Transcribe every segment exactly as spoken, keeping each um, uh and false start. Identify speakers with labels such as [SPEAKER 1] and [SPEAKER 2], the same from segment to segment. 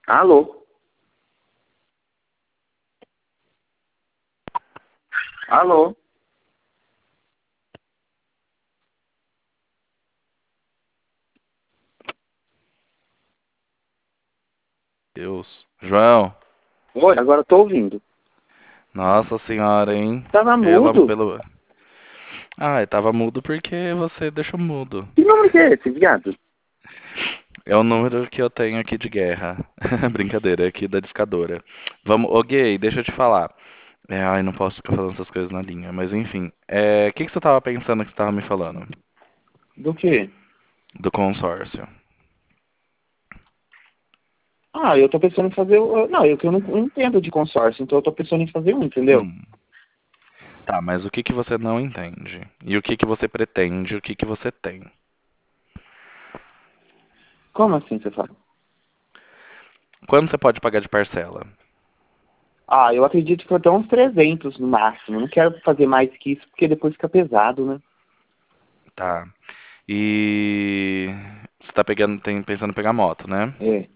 [SPEAKER 1] Alô? Alô?
[SPEAKER 2] Deus. João,
[SPEAKER 1] Oi, agora eu tô ouvindo.
[SPEAKER 2] nossa senhora, hein?
[SPEAKER 1] Tava
[SPEAKER 2] Pelo,
[SPEAKER 1] mudo?
[SPEAKER 2] pelo... Ah, eu tava mudo porque você deixou mudo.
[SPEAKER 1] Que número que é esse, viado?
[SPEAKER 2] É o número que eu tenho aqui de guerra. Brincadeira, é aqui da discadora. Vamos, ô gay, deixa eu te falar. É, ai, não posso ficar falando essas coisas na linha, mas enfim. É, o que que você tava pensando que você tava me falando?
[SPEAKER 1] Do quê?
[SPEAKER 2] Do consórcio.
[SPEAKER 1] Ah, eu tô pensando em fazer. o- Não, eu que eu não não entendo de consórcio, então eu tô pensando em fazer um, entendeu?
[SPEAKER 2] Hum, tá, mas o que que você não entende? E o que que você pretende? O que que você tem?
[SPEAKER 1] Como assim você fala?
[SPEAKER 2] Quando você pode pagar de parcela?
[SPEAKER 1] Ah, eu acredito que até uns trezentos no máximo. Eu não quero fazer mais que isso, porque depois fica pesado, né?
[SPEAKER 2] Tá. E você tá pegando, tem, pensando em pegar moto, né?
[SPEAKER 1] É.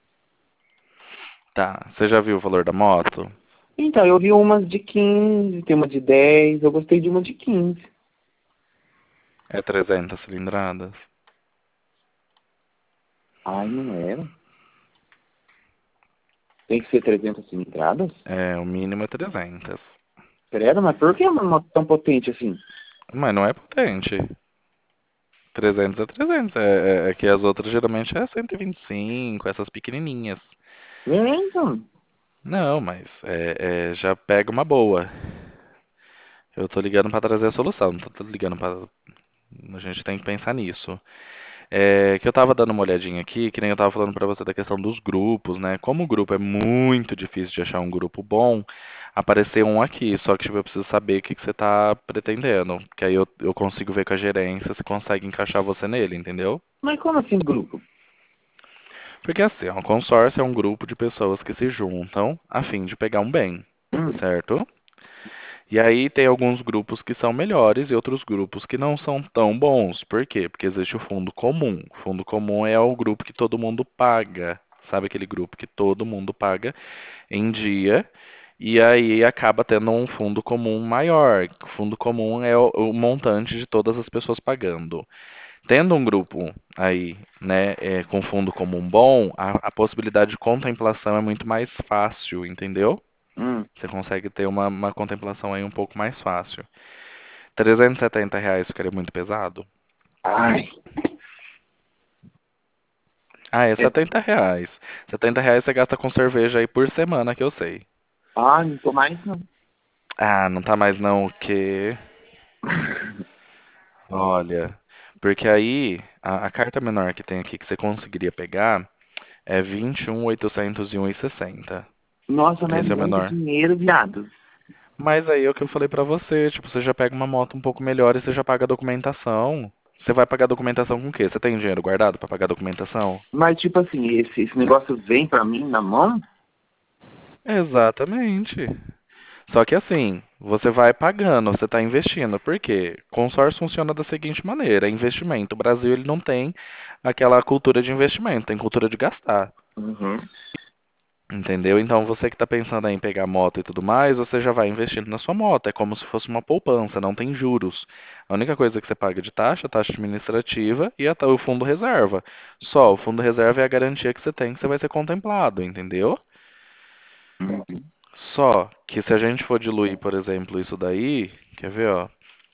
[SPEAKER 2] Tá. Você já viu o valor da moto?
[SPEAKER 1] Então, eu vi umas de quinze, tem uma de dez. Eu gostei de uma de quinze.
[SPEAKER 2] É trezentas cilindradas.
[SPEAKER 1] Ai, não era. Tem que ser trezentas cilindradas?
[SPEAKER 2] É, o mínimo é trezentas.
[SPEAKER 1] Credo, mas por que uma moto tão potente assim?
[SPEAKER 2] Mas não é potente. trezentos é trezentos. É, é, é que as outras geralmente é cento e vinte e cinco, essas pequenininhas.
[SPEAKER 1] É, então.
[SPEAKER 2] Não, mas é, é, já pega uma boa. Eu tô ligando pra trazer a solução, não tô tô ligando pra. A gente tem que pensar nisso. É, que eu tava dando uma olhadinha aqui, que nem eu tava falando pra você da questão dos grupos, né? Como o grupo é muito difícil de achar um grupo bom, apareceu um aqui, só que tipo, eu preciso saber o que que você tá pretendendo, que aí eu, eu consigo ver com a gerência se consegue encaixar você nele, entendeu?
[SPEAKER 1] Mas como assim grupo?
[SPEAKER 2] Porque assim, ó, o consórcio é um grupo de pessoas que se juntam a fim de pegar um bem,
[SPEAKER 1] Hum,
[SPEAKER 2] certo? E aí tem alguns grupos que são melhores e outros grupos que não são tão bons. Por quê? Porque existe o fundo comum. O fundo comum é o grupo que todo mundo paga. Sabe aquele grupo que todo mundo paga em dia? E aí acaba tendo um fundo comum maior. O fundo comum é o, o montante de todas as pessoas pagando. Tendo um grupo aí, né, é, com fundo comum bom, a, a possibilidade de contemplação é muito mais fácil, entendeu?
[SPEAKER 1] hum.
[SPEAKER 2] Você consegue ter uma, uma contemplação aí um pouco mais fácil. trezentos e setenta reais ficaria muito pesado?
[SPEAKER 1] Ai,
[SPEAKER 2] Ah, é
[SPEAKER 1] é,
[SPEAKER 2] setenta reais. setenta reais você gasta com cerveja aí por semana, que eu sei.
[SPEAKER 1] ai, não tô mais não.
[SPEAKER 2] Ah, não tá mais não o quê? Olha, porque aí a, a carta menor que tem aqui que você conseguiria pegar é vinte e um mil oitocentos e um e sessenta.
[SPEAKER 1] Nossa, não é
[SPEAKER 2] Esse é o
[SPEAKER 1] muito
[SPEAKER 2] menor.
[SPEAKER 1] dinheiro, viado.
[SPEAKER 2] Mas aí é o que eu falei pra você, tipo, você já pega uma moto um pouco melhor e você já paga a documentação. Você vai pagar a documentação com o quê? Você tem dinheiro guardado pra pagar a documentação?
[SPEAKER 1] Mas, tipo assim, esse, esse negócio vem pra mim na mão?
[SPEAKER 2] Exatamente. Só que assim, você vai pagando, você está investindo. Por quê? Consórcio funciona da seguinte maneira: é investimento. O Brasil ele não tem aquela cultura de investimento, tem cultura de gastar.
[SPEAKER 1] Uhum.
[SPEAKER 2] Entendeu? Então você que está pensando aí em pegar moto e tudo mais, você já vai investindo na sua moto. É como se fosse uma poupança, não tem juros. A única coisa que você paga de taxa, taxa administrativa e até o fundo reserva. Só o fundo reserva é a garantia que você tem que você vai ser contemplado, entendeu?
[SPEAKER 1] Uhum.
[SPEAKER 2] Só que se a gente for diluir, por exemplo, isso daí, quer ver, ó?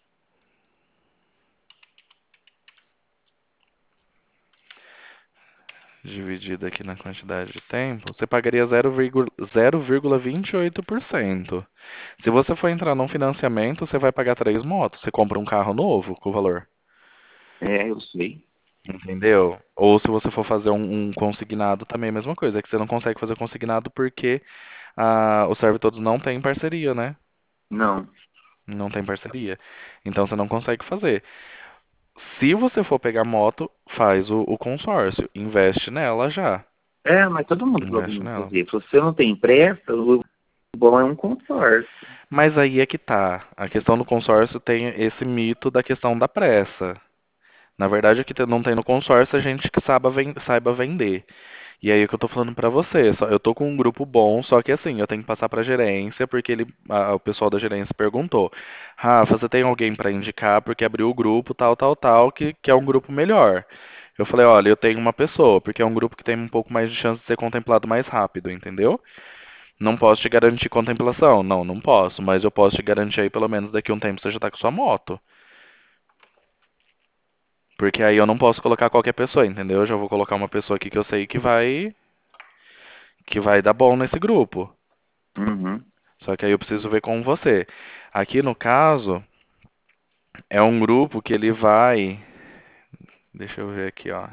[SPEAKER 2] Dividido aqui na quantidade de tempo, você pagaria zero vírgula vinte e oito por cento. Se você for entrar num financiamento, você vai pagar três motos. Você compra um carro novo com o valor.
[SPEAKER 1] É, eu sei.
[SPEAKER 2] Entendeu? Ou se você for fazer um, um consignado, também é a mesma coisa. É que você não consegue fazer consignado porque ah, o Serve Todos não tem parceria, né?
[SPEAKER 1] Não.
[SPEAKER 2] Não tem parceria. Então você não consegue fazer. Se você for pegar moto, faz o, o consórcio. Investe nela já.
[SPEAKER 1] É, mas todo mundo falou pra
[SPEAKER 2] Investe
[SPEAKER 1] mim
[SPEAKER 2] nela.
[SPEAKER 1] fazer. Se você não tem pressa, o bom é um consórcio.
[SPEAKER 2] Mas aí é que tá. A questão do consórcio tem esse mito da questão da pressa. Na verdade, o que não tem no consórcio é a gente que saiba, ven- saiba vender. E aí o que eu tô falando pra você, só, eu tô com um grupo bom, só que assim, eu tenho que passar pra gerência, porque ele, a- o pessoal da gerência perguntou, Rafa, você tem alguém pra indicar, porque abriu o grupo, tal, tal, tal, que, que é um grupo melhor. Eu falei, olha, eu tenho uma pessoa, porque é um grupo que tem um pouco mais de chance de ser contemplado mais rápido, entendeu? Não posso te garantir contemplação, não, não posso, mas eu posso te garantir aí pelo menos daqui a um tempo você já tá com sua moto. Porque aí eu não posso colocar qualquer pessoa, entendeu? Eu já vou colocar uma pessoa aqui que eu sei que vai que vai dar bom nesse grupo.
[SPEAKER 1] Uhum.
[SPEAKER 2] Só que aí eu preciso ver com você. Aqui no caso, é um grupo que ele vai. Deixa eu ver aqui, ó.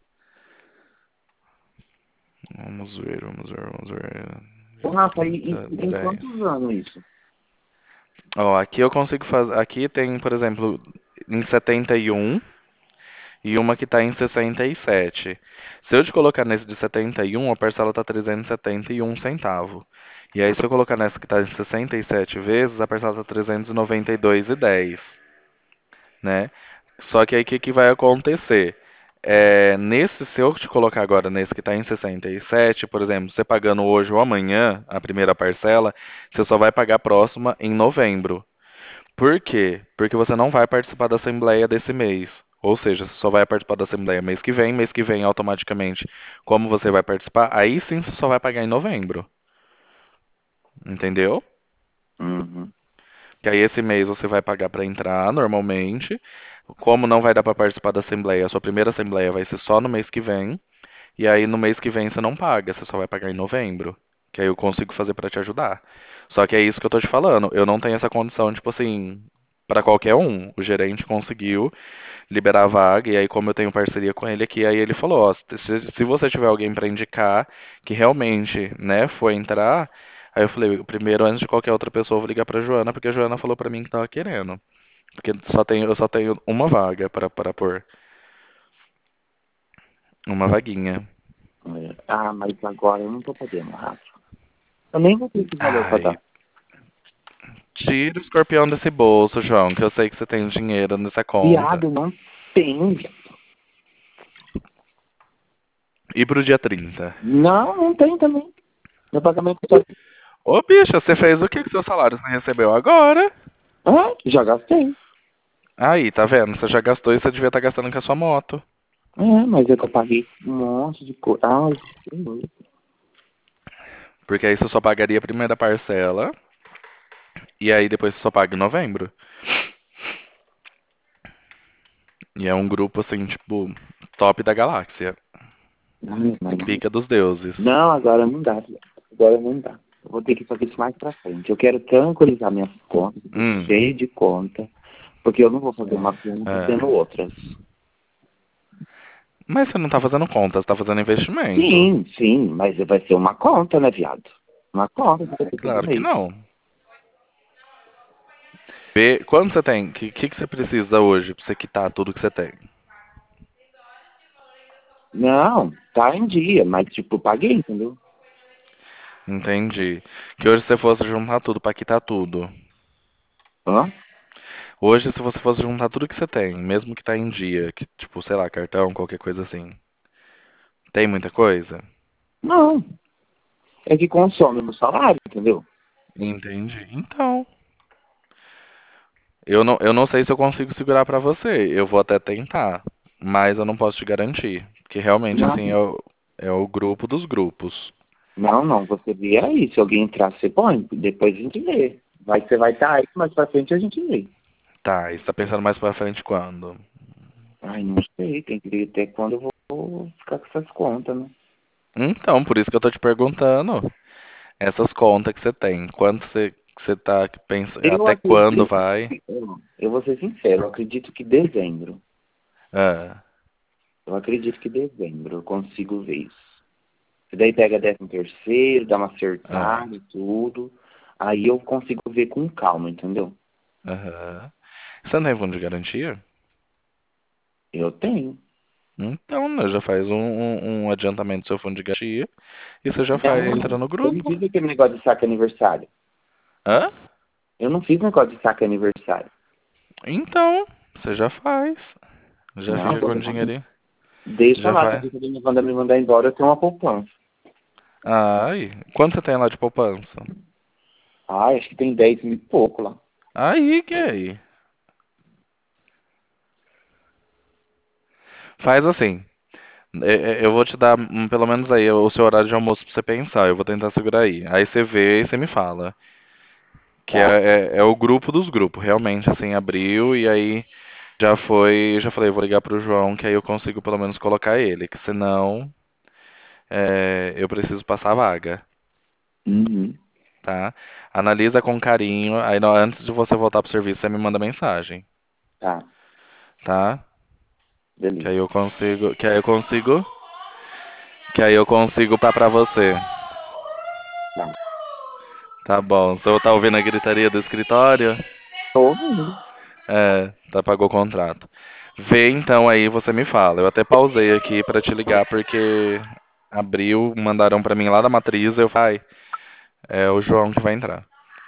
[SPEAKER 2] Vamos ver, vamos ver, vamos ver.
[SPEAKER 1] Ô,
[SPEAKER 2] Dia
[SPEAKER 1] Rafa, e,
[SPEAKER 2] trinta,
[SPEAKER 1] e tem
[SPEAKER 2] dez.
[SPEAKER 1] quantos anos isso?
[SPEAKER 2] Ó, aqui eu consigo fazer. Aqui tem, por exemplo, em setenta e um e uma que tá em sessenta e sete. Se eu te colocar nesse de setenta e um, a parcela tá trezentos e setenta e um centavo. E aí, se eu colocar nessa que tá em sessenta e sete vezes, a parcela tá trezentos e noventa e dois e dez, né? Só que aí o que, que vai acontecer? É, nesse, se eu te colocar agora nesse que está em sessenta e sete, por exemplo, você pagando hoje ou amanhã a primeira parcela, você só vai pagar a próxima em novembro. Por quê? Porque você não vai participar da assembleia desse mês. Ou seja, você só vai participar da assembleia mês que vem, mês que vem automaticamente, como você vai participar, aí sim você só vai pagar em novembro. Entendeu?
[SPEAKER 1] Uhum.
[SPEAKER 2] Que aí esse mês você vai pagar para entrar normalmente. Como não vai dar para participar da assembleia, a sua primeira assembleia vai ser só no mês que vem. E aí no mês que vem você não paga, você só vai pagar em novembro. Que aí eu consigo fazer para te ajudar. Só que é isso que eu tô te falando. Eu não tenho essa condição, tipo assim, para qualquer um. O gerente conseguiu liberar a vaga, e aí, como eu tenho parceria com ele aqui, aí ele falou: ó, se, se você tiver alguém para indicar que realmente, né, foi entrar. Aí eu falei: primeiro, antes de qualquer outra pessoa, eu vou ligar pra Joana, porque a Joana falou pra mim que tava querendo. Porque só tenho, eu só tenho uma vaga para para pôr. Uma vaguinha.
[SPEAKER 1] É. Ah, mas agora eu não tô podendo, Rafa. Eu nem vou ter esse valor pra
[SPEAKER 2] Ai,
[SPEAKER 1] dar.
[SPEAKER 2] tira o escorpião desse bolso, João, que eu sei que você tem dinheiro nessa conta.
[SPEAKER 1] Viado, não tem.
[SPEAKER 2] E pro dia trinta?
[SPEAKER 1] Não, não tem também. Meu pagamento tá...
[SPEAKER 2] Ô, bicha, você fez o que com seu salário? Você recebeu agora?
[SPEAKER 1] Ah, já gastei.
[SPEAKER 2] Aí, tá vendo? Você já gastou e você devia estar gastando com a sua moto.
[SPEAKER 1] É, mas é que eu paguei um monte de coisa. Ai, Senhor.
[SPEAKER 2] Porque aí você só pagaria a primeira parcela e aí depois você só paga em novembro. E é um grupo assim, tipo, top da galáxia.
[SPEAKER 1] Ai, mas não.
[SPEAKER 2] Pica dos deuses.
[SPEAKER 1] Não, agora não dá, viado. Agora não dá. Eu vou ter que fazer isso mais pra frente. Eu quero tranquilizar minhas contas,
[SPEAKER 2] Hum,
[SPEAKER 1] cheio de conta, porque eu não vou fazer uma conta tendo
[SPEAKER 2] é.
[SPEAKER 1] outras.
[SPEAKER 2] Mas você não tá fazendo conta, você tá fazendo investimento.
[SPEAKER 1] Sim, sim, mas vai ser uma conta, né, viado? Uma conta que vai ter todo
[SPEAKER 2] Claro que
[SPEAKER 1] mês.
[SPEAKER 2] não. Vê, quanto você tem? O que, que, que você precisa hoje pra você quitar tudo que você tem?
[SPEAKER 1] Não, tá em dia, mas tipo, paguei, entendeu?
[SPEAKER 2] Entendi. Que hoje você fosse juntar tudo pra quitar tudo.
[SPEAKER 1] Hã?
[SPEAKER 2] Hoje, se você fosse juntar tudo que você tem, mesmo que tá em dia, que, tipo, sei lá, cartão, qualquer coisa assim. Tem muita coisa?
[SPEAKER 1] Não, é que consome o meu salário, entendeu?
[SPEAKER 2] Entendi. Então, eu não, eu não sei se eu consigo segurar pra você. Eu vou até tentar, mas eu não posso te garantir. Porque realmente,
[SPEAKER 1] Não,
[SPEAKER 2] assim, é o, é o grupo dos grupos.
[SPEAKER 1] não, não, você vê aí, se alguém entrar, você põe, depois a gente vê. Vai, você vai estar aí, mais pra frente a gente vê.
[SPEAKER 2] Tá, e você tá pensando mais pra frente quando?
[SPEAKER 1] Ai, não sei, tem que ver até quando eu vou ficar com essas contas, né?
[SPEAKER 2] Então, por isso que eu tô te perguntando. Essas contas que você tem, quanto você, que você tá pensando,
[SPEAKER 1] Eu
[SPEAKER 2] até quando
[SPEAKER 1] acredito,
[SPEAKER 2] vai?
[SPEAKER 1] que- eu, eu vou ser sincero, eu acredito que dezembro.
[SPEAKER 2] Ah,
[SPEAKER 1] Eu acredito que dezembro eu consigo ver isso. E daí pega décimo terceiro, dá uma
[SPEAKER 2] ah,
[SPEAKER 1] acertada e tudo. Aí eu consigo ver com calma, entendeu?
[SPEAKER 2] aham. Você não tem fundo de garantia?
[SPEAKER 1] Eu tenho.
[SPEAKER 2] Então, né, já faz um, um, um adiantamento do seu fundo de garantia e você já faz, entra
[SPEAKER 1] Não,
[SPEAKER 2] no
[SPEAKER 1] eu não
[SPEAKER 2] grupo.
[SPEAKER 1] fiz aquele negócio de saque aniversário.
[SPEAKER 2] Hã?
[SPEAKER 1] Eu não fiz negócio de saque aniversário.
[SPEAKER 2] Então, você já faz. Já
[SPEAKER 1] Não,
[SPEAKER 2] fica
[SPEAKER 1] tô
[SPEAKER 2] com o
[SPEAKER 1] falando.
[SPEAKER 2] dinheirinho.
[SPEAKER 1] Deixa
[SPEAKER 2] Já
[SPEAKER 1] lá,
[SPEAKER 2] vai.
[SPEAKER 1] porque quando ele me manda me mandar embora, eu tenho uma poupança.
[SPEAKER 2] Ai, quanto você tem lá de poupança?
[SPEAKER 1] Ai, acho que tem dez mil e pouco lá.
[SPEAKER 2] Aí, gay. Faz assim. é- é, Eu vou te dar hum, pelo menos aí o seu horário de almoço pra você pensar. Eu vou tentar segurar aí. Aí você vê e você me fala. Que
[SPEAKER 1] Tá.
[SPEAKER 2] é, é, é o grupo dos grupos, realmente, assim, abriu e aí já foi. Já falei, vou ligar pro João, que aí eu consigo pelo menos colocar ele. Que senão é, eu preciso passar a vaga,
[SPEAKER 1] Uhum.
[SPEAKER 2] tá? Analisa com carinho. Aí na- antes de você voltar pro serviço, você me manda mensagem,
[SPEAKER 1] Tá.
[SPEAKER 2] tá? Que aí
[SPEAKER 1] Beleza.
[SPEAKER 2] eu consigo. Que aí eu consigo. Que aí eu consigo tá pra você.
[SPEAKER 1] Tá.
[SPEAKER 2] Tá bom. Você tá ouvindo a gritaria do escritório?
[SPEAKER 1] Tô ouvindo.
[SPEAKER 2] É, tá, pagou o contrato. Vê então aí, você me fala. Eu até pausei aqui pra te ligar porque abriu, mandaram pra mim lá da matriz, eu falei, "Ai, é o João que vai entrar,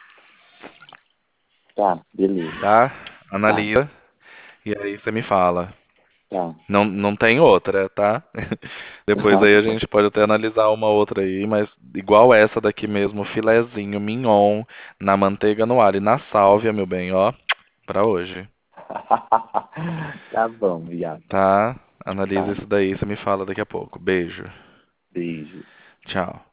[SPEAKER 1] Tá. Beleza.
[SPEAKER 2] tá?
[SPEAKER 1] Tá.
[SPEAKER 2] Analisa e aí você me fala.
[SPEAKER 1] Tá.
[SPEAKER 2] Não, não tem outra, tá? Depois aí a gente pode até analisar uma outra aí, mas igual essa daqui mesmo, filezinho, mignon, na manteiga no alho e na sálvia, meu bem, ó, pra hoje,
[SPEAKER 1] Tá bom, viado.
[SPEAKER 2] tá? Analisa
[SPEAKER 1] Tá.
[SPEAKER 2] isso daí, você me fala daqui a pouco. Beijo.
[SPEAKER 1] Beijo.
[SPEAKER 2] Tchau.